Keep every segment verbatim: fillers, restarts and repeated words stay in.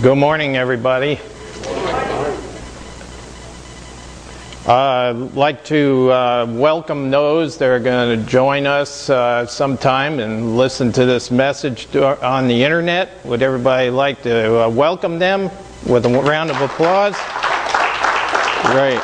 Good morning, everybody. Uh, I'd like to uh, welcome those that are going to join us uh, sometime and listen to this message to, on the internet. Would everybody like to uh, welcome them with a round of applause? Great.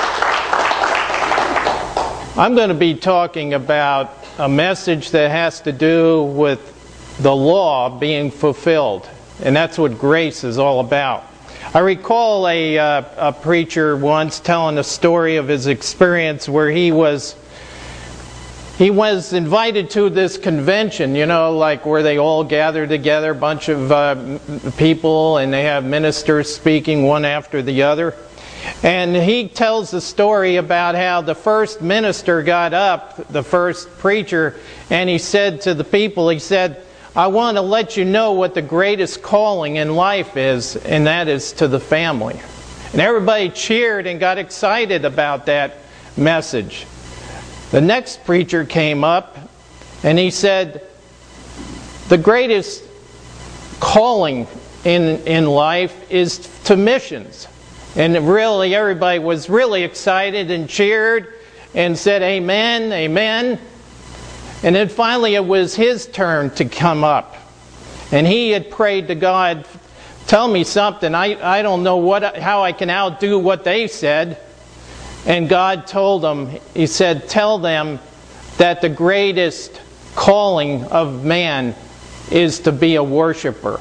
I'm going to be talking about a message that has to do with the law being fulfilled. And that's what grace is all about. I recall a, uh, a preacher once telling a story of his experience where he was he was invited to this convention, you know, like where they all gather together, a bunch of uh, people, and they have ministers speaking one after the other. And he tells the story about how the first minister got up, the first preacher, and he said to the people, he said, I want to let you know what the greatest calling in life is, and that is to the family. And everybody cheered and got excited about that message. The next preacher came up and he said, the greatest calling in, in life is to missions. And really everybody was really excited and cheered and said, amen, amen. And then finally it was his turn to come up. And he had prayed to God, tell me something. I, I don't know what how I can outdo what they said. And God told him, he said, tell them that the greatest calling of man is to be a worshiper.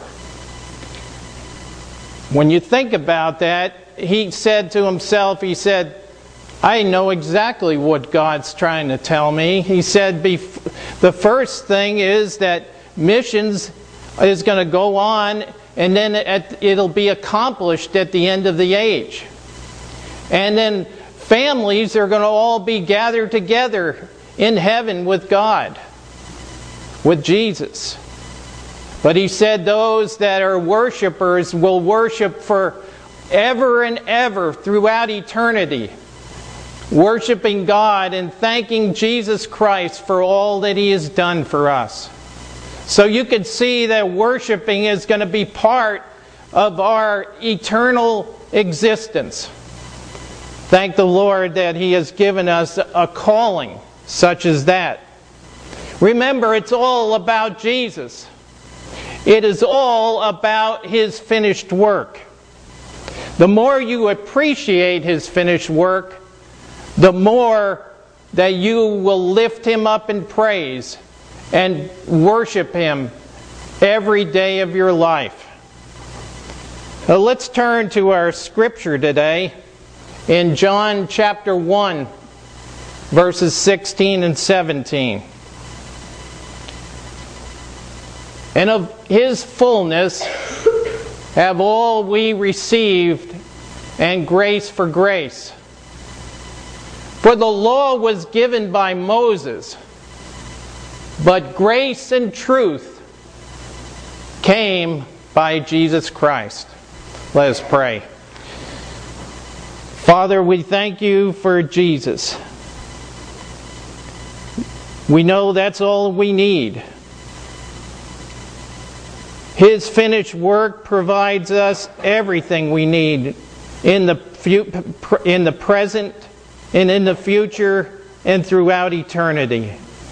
When you think about that, he said to himself, he said, I know exactly what God's trying to tell me. He said, the first thing is that missions is going to go on, and then it'll be accomplished at the end of the age. And then families are going to all be gathered together in heaven with God, with Jesus. But he said those that are worshipers will worship for ever and ever throughout eternity, worshiping God and thanking Jesus Christ for all that He has done for us. So you can see that worshiping is going to be part of our eternal existence. Thank the Lord that He has given us a calling such as that. Remember, it's all about Jesus. It is all about His finished work. The more you appreciate His finished work, the more that you will lift Him up in praise and worship Him every day of your life. Now let's turn to our scripture today in John chapter one, verses sixteen and seventeen. And of His fullness have all we received, and grace for grace. For the law was given by Moses, but grace and truth came by Jesus Christ. Let us pray. Father, we thank You for Jesus. We know that's all we need. His finished work provides us everything we need in the fu- in the present and in the future and throughout eternity.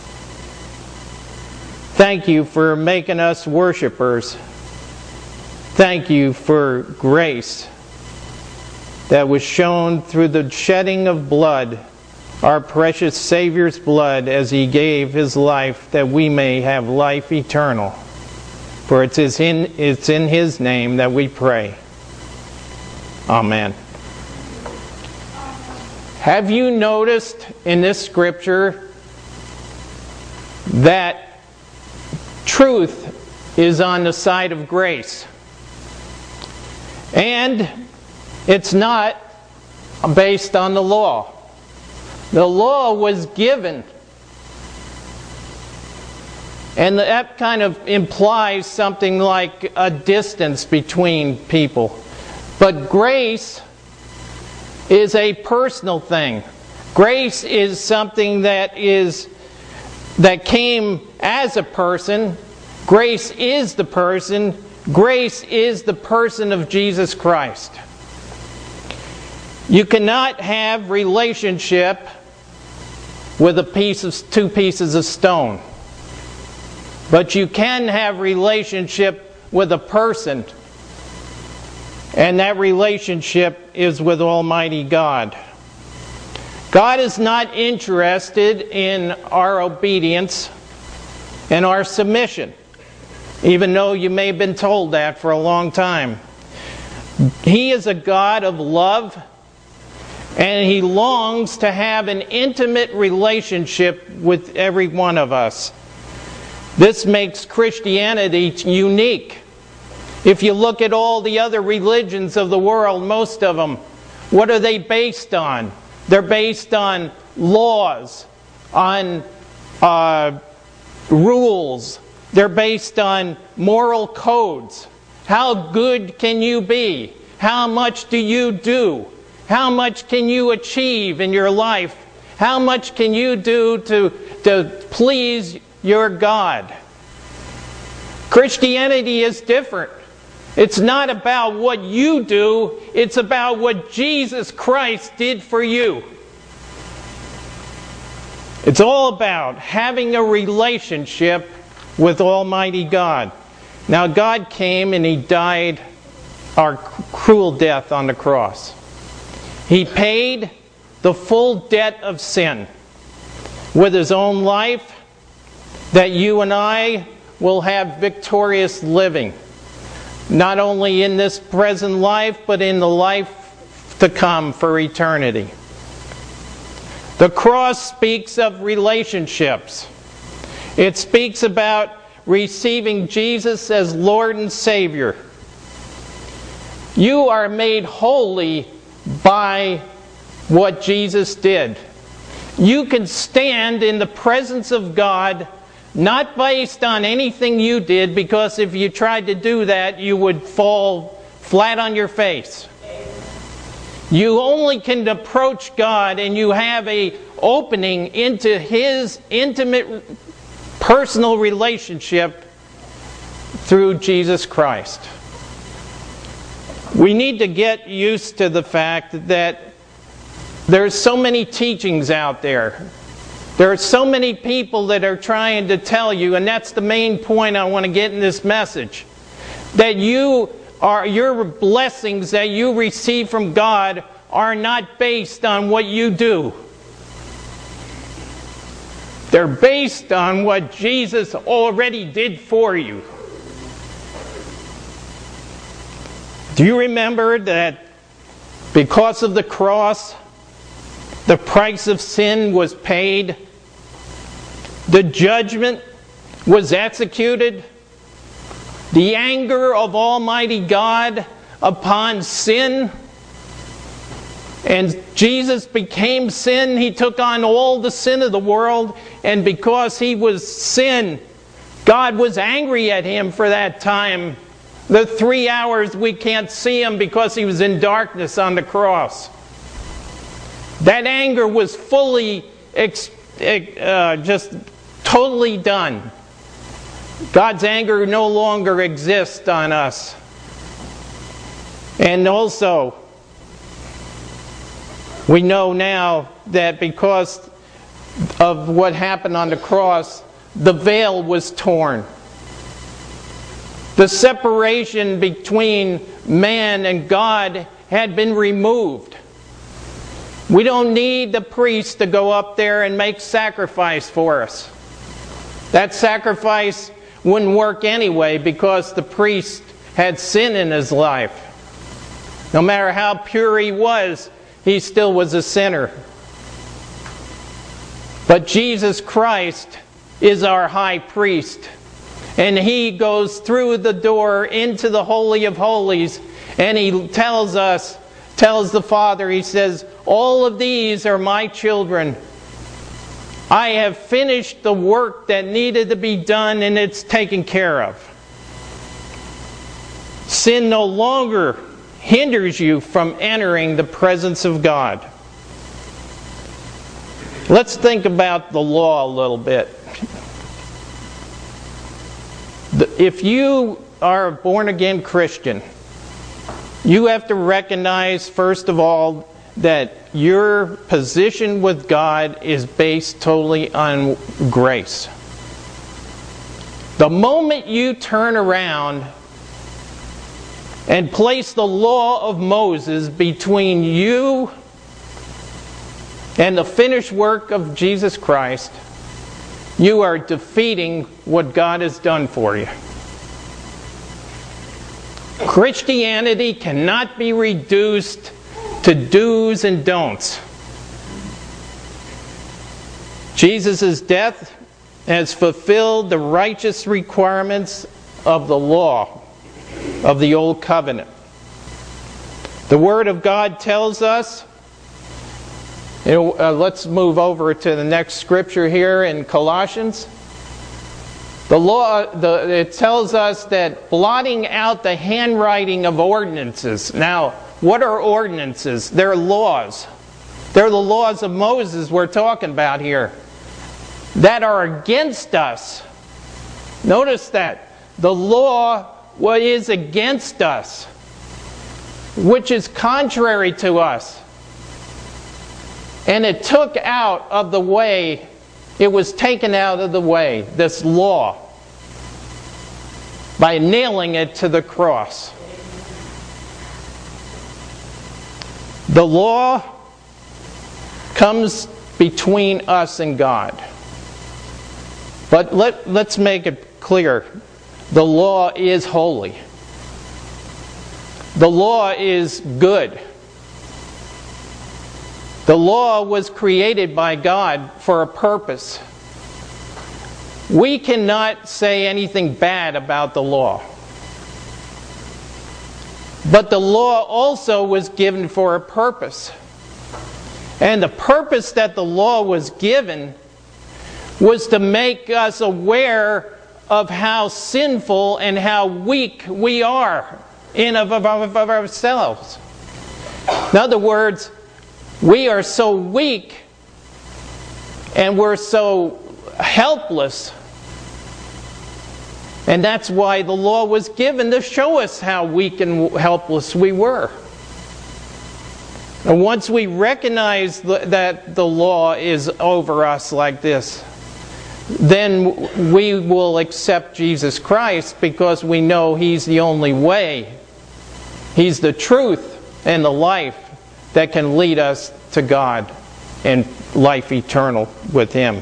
Thank You for making us worshipers. Thank You for grace that was shown through the shedding of blood, our precious Savior's blood, as He gave His life that we may have life eternal. For it's in, it's in His name that we pray. Amen. Have you noticed in this scripture that truth is on the side of grace? And it's not based on the law. The law was given, and that kind of implies something like a distance between people. But grace is a personal thing. Grace is something that is that came as a person. Grace is the person, Grace is the person of Jesus Christ. You cannot have relationship with a piece of two pieces of stone. But you can have relationship with a person. And that relationship is with Almighty God. God is not interested in our obedience and our submission, even though you may have been told that for a long time. He is a God of love, and He longs to have an intimate relationship with every one of us. This makes Christianity unique. If you look at all the other religions of the world, most of them, what are they based on? They're based on laws, on uh, rules. They're based on moral codes. How good can you be? How much do you do? How much can you achieve in your life? How much can you do to, to please your God? Christianity is different. It's not about what you do, it's about what Jesus Christ did for you. It's all about having a relationship with Almighty God. Now, God came and He died our cruel death on the cross. He paid the full debt of sin with His own life, that you and I will have victorious living. Not only in this present life, but in the life to come for eternity. The cross speaks of relationships. It speaks about receiving Jesus as Lord and Savior. You are made holy by what Jesus did. You can stand in the presence of God not based on anything you did, because if you tried to do that, you would fall flat on your face. You only can approach God, and you have an opening into His intimate, personal relationship through Jesus Christ. We need to get used to the fact that there's so many teachings out there. There are so many people that are trying to tell you, and that's the main point I want to get in this message, that you are, your blessings that you receive from God are not based on what you do. They're based on what Jesus already did for you. Do you remember that because of the cross, the price of sin was paid? The judgment was executed. The anger of Almighty God upon sin. And Jesus became sin. He took on all the sin of the world. And because He was sin, God was angry at Him for that time. The three hours we can't see Him because He was in darkness on the cross. That anger was fully, uh, just totally done. God's anger no longer exists on us. And also, we know now that because of what happened on the cross, the veil was torn. The separation between man and God had been removed. We don't need the priest to go up there and make sacrifice for us. That sacrifice wouldn't work anyway because the priest had sin in his life. No matter how pure he was, he still was a sinner. But Jesus Christ is our high priest. And He goes through the door into the Holy of Holies, and He tells us, tells the Father, He says, all of these are my children. I have finished the work that needed to be done, and it's taken care of. Sin no longer hinders you from entering the presence of God. Let's think about the law a little bit. If you are a born-again Christian, you have to recognize, first of all, that your position with God is based totally on grace. The moment you turn around and place the law of Moses between you and the finished work of Jesus Christ, you are defeating what God has done for you. Christianity cannot be reduced to do's and don'ts. Jesus' death has fulfilled the righteous requirements of the law of the Old Covenant. The Word of God tells us, you know, uh, let's move over to the next scripture here in Colossians. The law, the, it tells us that blotting out the handwriting of ordinances. Now, what are ordinances? They're laws. They're the laws of Moses we're talking about here, that are against us. Notice that. The law what is against us, which is contrary to us. And it took out of the way, it was taken out of the way, this law, by nailing it to the cross. The law comes between us and God. But let, let's make it clear. The law is holy. The law is good. The law was created by God for a purpose. We cannot say anything bad about the law. But the law also was given for a purpose. And the purpose that the law was given was to make us aware of how sinful and how weak we are in of, of, of ourselves. In other words, we are so weak and we're so helpless. And that's why the law was given, to show us how weak and helpless we were. And once we recognize that the law is over us like this, then we will accept Jesus Christ, because we know He's the only way. He's the truth and the life that can lead us to God and life eternal with Him.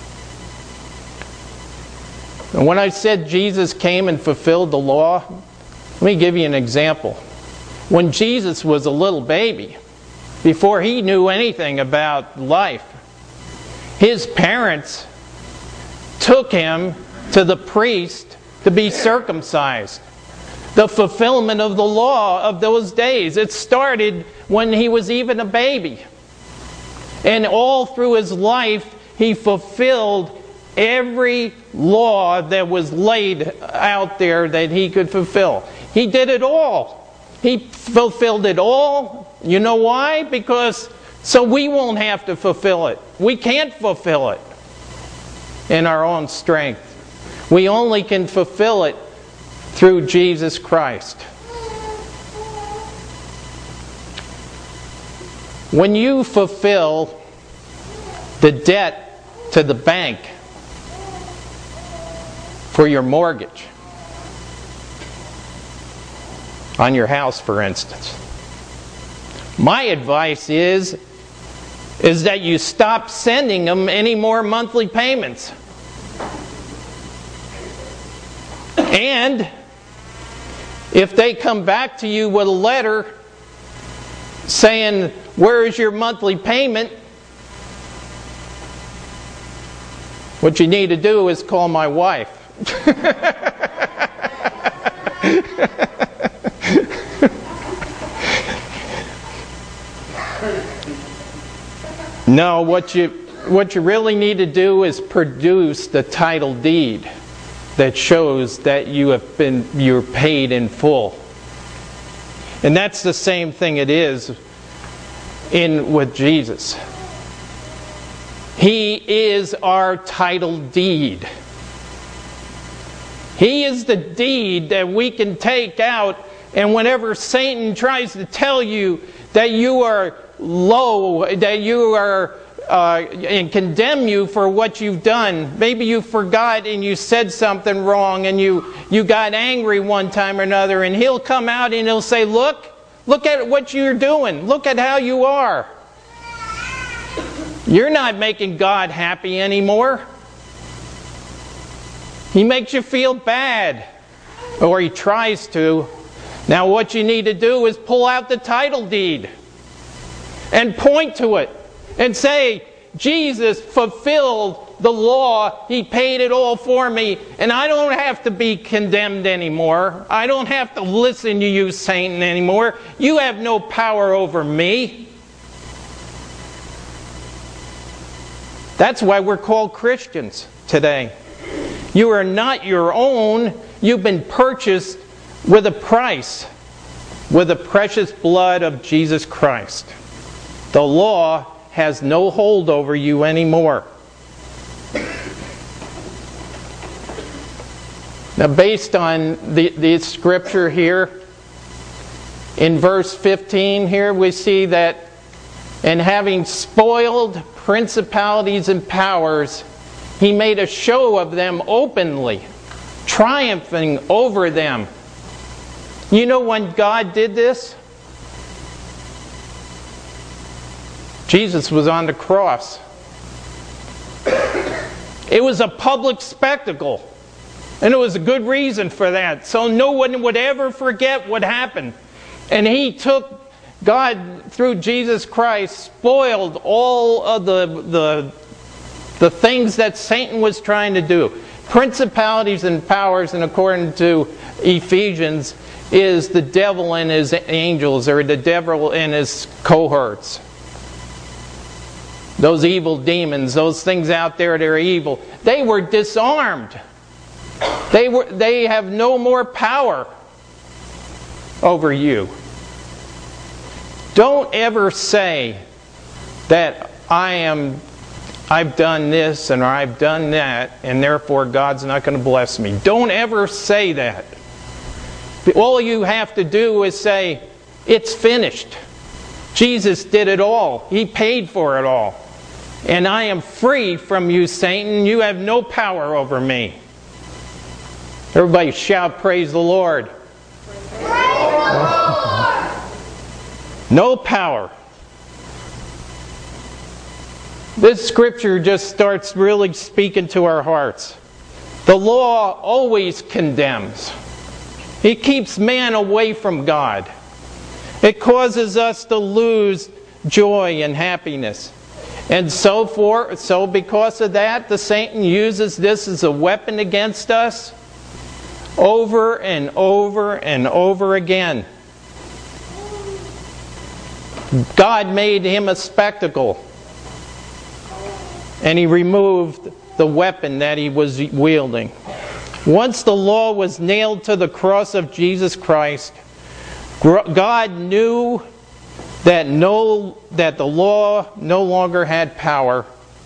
And when I said Jesus came and fulfilled the law, let me give you an example. When Jesus was a little baby, before He knew anything about life, His parents took Him to the priest to be circumcised. The fulfillment of the law of those days. It started when He was even a baby. And all through His life, He fulfilled every law that was laid out there that He could fulfill. He did it all. He fulfilled it all. You know why? Because so we won't have to fulfill it. We can't fulfill it in our own strength. We only can fulfill it through Jesus Christ. When you fulfill the debt to the bank for your mortgage on your house, for instance, my advice is is that you stop sending them any more monthly payments. And if they come back to you with a letter saying, "Where is your monthly payment?" what you need to do is call my wife. No, what you what you really need to do is produce the title deed that shows that you have been you're paid in full. And that's the same thing it is in with Jesus. He is our title deed. He is the deed that we can take out, and whenever Satan tries to tell you that you are low, that you are, uh, and condemn you for what you've done, maybe you forgot and you said something wrong and you, you got angry one time or another, and he'll come out and he'll say, look, look at what you're doing. Look at how you are. You're not making God happy anymore. He makes you feel bad, or he tries to. Now what you need to do is pull out the title deed and point to it and say, Jesus fulfilled the law. He paid it all for me, and I don't have to be condemned anymore. I don't have to listen to you, Satan, anymore. You have no power over me. That's why we're called Christians today. You are not your own. You've been purchased with a price, with the precious blood of Jesus Christ. The law has no hold over you anymore. Now, based on the, the scripture here, in verse fifteen here, we see that, and having spoiled principalities and powers, he made a show of them openly, triumphing over them. You know when God did this? Jesus was on the cross. It was a public spectacle. And it was a good reason for that. So no one would ever forget what happened. And he took, God, through Jesus Christ, spoiled all of the, the, the things that Satan was trying to do. Principalities and powers, and according to Ephesians, is the devil and his angels, or the devil and his cohorts. Those evil demons, those things out there that are evil, they were disarmed. They were, they have no more power over you. Don't ever say that I am, I've done this and I've done that, and therefore God's not going to bless me. Don't ever say that. All you have to do is say, it's finished. Jesus did it all. He paid for it all. And I am free from you, Satan. You have no power over me. Everybody shout, praise the Lord. Praise the Lord. No power. This scripture just starts really speaking to our hearts. The law always condemns. It keeps man away from God. It causes us to lose joy and happiness. And so forth. So because of that, the Satan uses this as a weapon against us over and over and over again. God made him a spectacle, and he removed the weapon that he was wielding. Once the law was nailed to the cross of Jesus Christ, God knew that no that the law no longer had power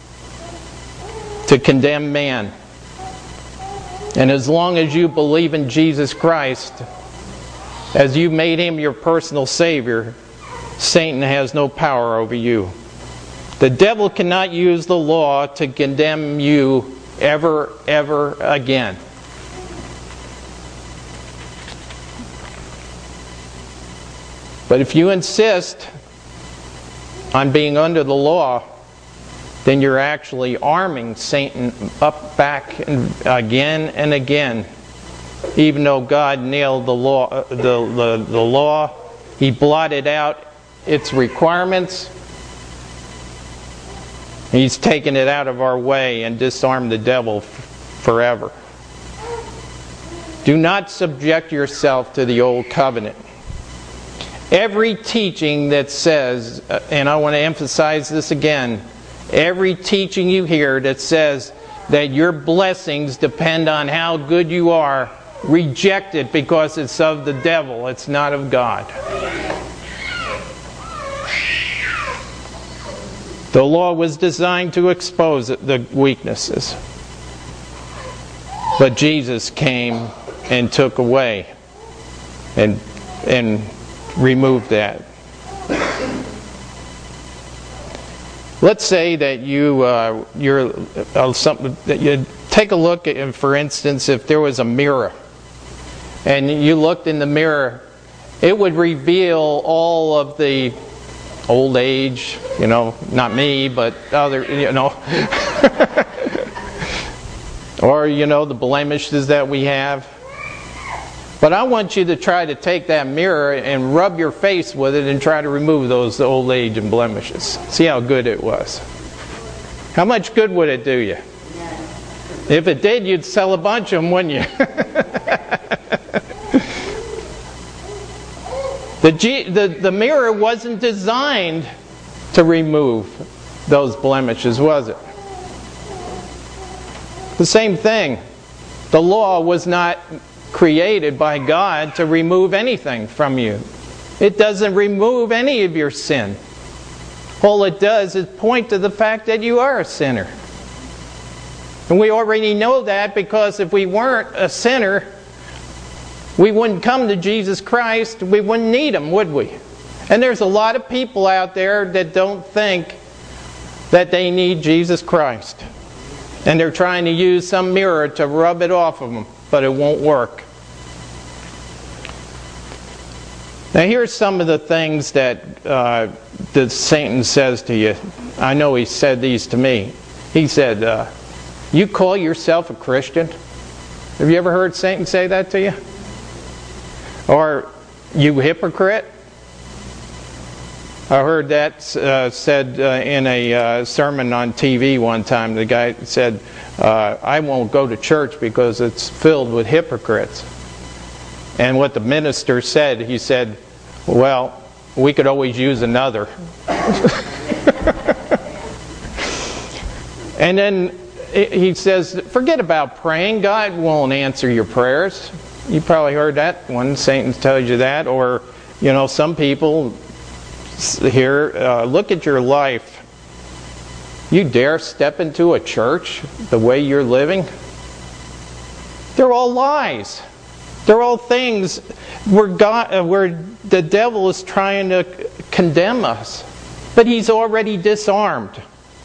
to condemn man. And as long as you believe in Jesus Christ, as you made him your personal Savior, Satan has no power over you. The devil cannot use the law to condemn you ever, ever again. But if you insist on being under the law, then you're actually arming Satan up, back, and again and again. Even though God nailed the law, the, the, the law, He blotted out its requirements. He's taken it out of our way and disarmed the devil f- forever. Do not subject yourself to the old covenant. Every teaching that says, and I want to emphasize this again, every teaching you hear that says that your blessings depend on how good you are, reject it, because it's of the devil, it's not of God. The law was designed to expose the weaknesses. But Jesus came and took away and and removed that. Let's say that you uh, you're uh, something that you take a look at. For instance, if there was a mirror, and you looked in the mirror, it would reveal all of the old age. You know, not me, but other. You know, or you know the blemishes that we have. But I want you to try to take that mirror and rub your face with it and try to remove those old age and blemishes. See how good it was. How much good would it do you? If it did, you'd sell a bunch of them, wouldn't you? the, G, the, the mirror wasn't designed to remove those blemishes, was it? The same thing. The law was not created by God to remove anything from you. It doesn't remove any of your sin. All it does is point to the fact that you are a sinner. And we already know that, because if we weren't a sinner, we wouldn't come to Jesus Christ. We wouldn't need Him, would we? And there's a lot of people out there that don't think that they need Jesus Christ. And they're trying to use some mirror to rub it off of them, but it won't work. Now here's some of the things that, uh, that Satan says to you. I know he said these to me. He said, uh, you call yourself a Christian? Have you ever heard Satan say that to you? Or, you hypocrite? I heard that uh, said uh, in a uh, sermon on T V one time. The guy said, uh, I won't go to church because it's filled with hypocrites. And what the minister said, he said, well, we could always use another. And then he says, forget about praying. God won't answer your prayers. You probably heard that when Satan tells you that. Or, you know, some people here, uh, look at your life. You dare step into a church the way you're living? They're all lies. They're all things where God, uh, where the devil is trying to condemn us. But he's already disarmed.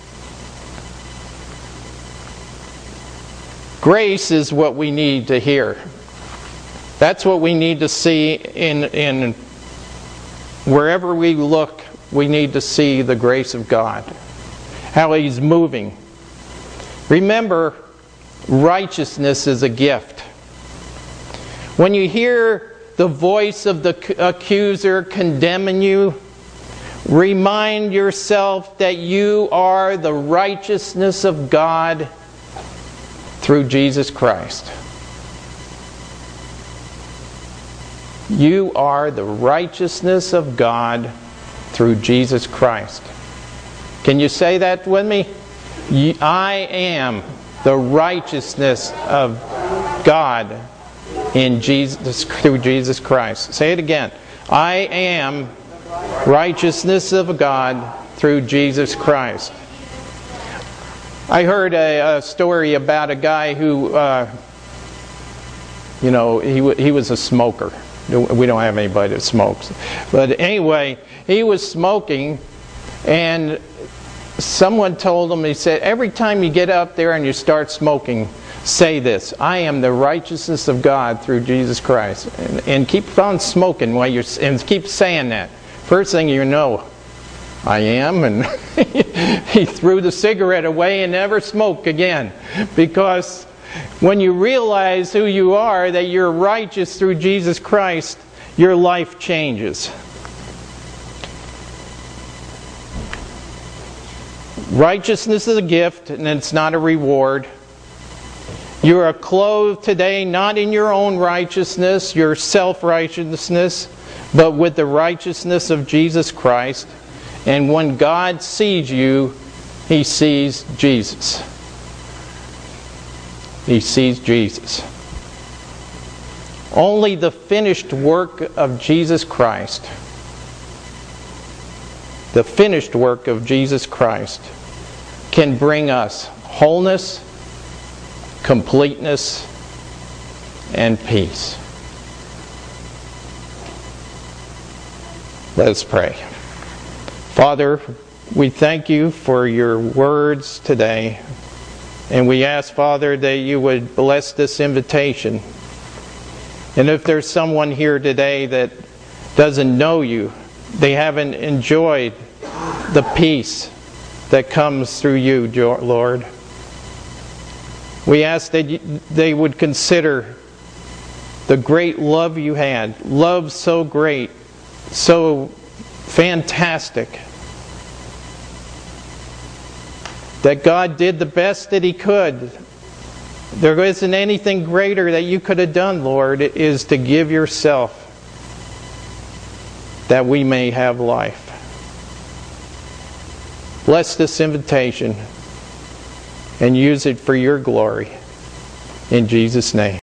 Grace is what we need to hear. That's what we need to see in, in wherever we look. We need to see the grace of God. How He's moving. Remember, righteousness is a gift. When you hear the voice of the accuser condemning you, remind yourself that you are the righteousness of God through Jesus Christ. You are the righteousness of God through Jesus Christ. Can you say that with me? I am the righteousness of God in Jesus, through Jesus Christ. Say it again. I am righteousness of God through Jesus Christ. I heard a, a story about a guy who, uh, you know, he he was a smoker. We don't have anybody that smokes. But anyway, he was smoking, and someone told him, he said, every time you get up there and you start smoking, say this, I am the righteousness of God through Jesus Christ. And, and keep on smoking while you're, and keep saying that. First thing you know, I am, and he threw the cigarette away and never smoked again. Because when you realize who you are, that you're righteous through Jesus Christ, your life changes. Righteousness is a gift, and it's not a reward. You are clothed today not in your own righteousness, your self-righteousness, but with the righteousness of Jesus Christ. And when God sees you, He sees Jesus. He sees Jesus. Only the finished work of Jesus Christ, the finished work of Jesus Christ, can bring us wholeness, completeness, and peace. Let us pray. Father, we thank you for your words today. And we ask, Father, that you would bless this invitation. And if there's someone here today that doesn't know you, they haven't enjoyed the peace that comes through you, Lord, we ask that you, they would consider the great love you had, love so great, so fantastic, that God did the best that He could. There isn't anything greater that you could have done, Lord. It is to give yourself that we may have life. Bless this invitation and use it for your glory. In Jesus' name.